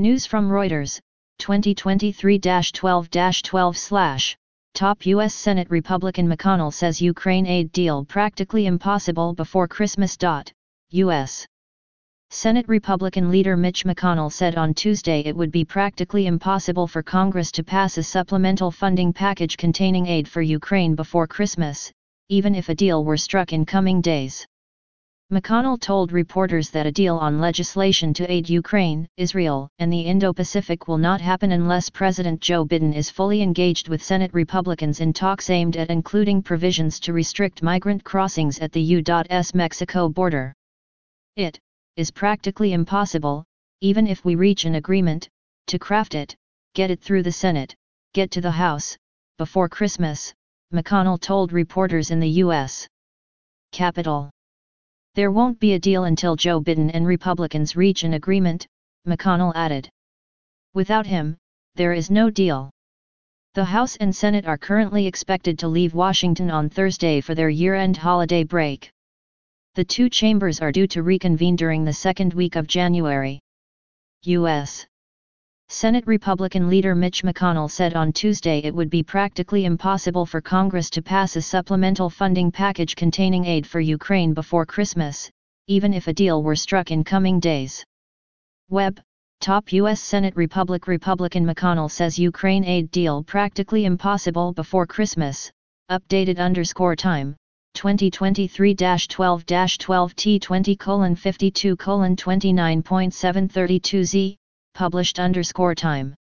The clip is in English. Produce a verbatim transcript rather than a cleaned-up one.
News from Reuters, twenty twenty-three dash twelve dash twelve slash. Top U S Senate Republican McConnell says Ukraine aid deal practically impossible before Christmas. U S Senate Republican leader Mitch McConnell said on Tuesday it would be practically impossible for Congress to pass a supplemental funding package containing aid for Ukraine before Christmas, even if a deal were struck in coming days. McConnell told reporters that a deal on legislation to aid Ukraine, Israel, and the Indo-Pacific will not happen unless President Joe Biden is fully engaged with Senate Republicans in talks aimed at including provisions to restrict migrant crossings at the U S Mexico border. It is practically impossible, even if we reach an agreement, to craft it, get it through the Senate, get to the House, before Christmas, McConnell told reporters in the U S Capitol. There won't be a deal until Joe Biden and Republicans reach an agreement, McConnell added. Without him, there is no deal. The House and Senate are currently expected to leave Washington on Thursday for their year-end holiday break. The two chambers are due to reconvene during the second week of January. U S Senate Republican leader Mitch McConnell said on Tuesday it would be practically impossible for Congress to pass a supplemental funding package containing aid for Ukraine before Christmas, even if a deal were struck in coming days. Web, top U S Senate Republic Republican McConnell says Ukraine aid deal practically impossible before Christmas, updated underscore time, twenty twenty-three dash twelve dash twelve T twenty colon fifty-two colon twenty-nine point seven thirty-two Z, published underscore time.